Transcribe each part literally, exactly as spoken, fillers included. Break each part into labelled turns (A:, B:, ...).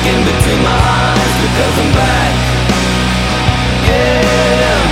A: in between my eyes because I'm back. Yeah.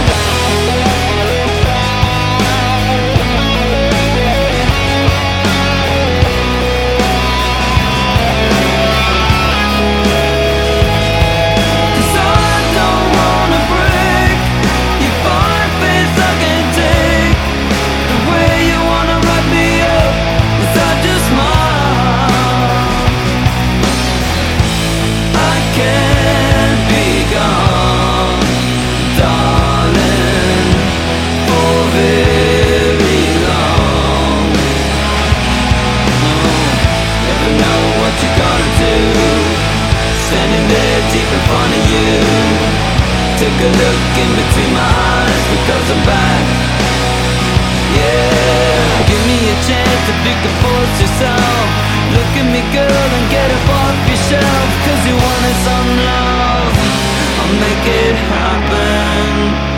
A: Deep in front of you, took a look in between my eyes because I'm back. Yeah, give me a chance to pick the force yourself. Look at me, girl, and get up off your shelf. Cause you wanted some love, I'll make it happen.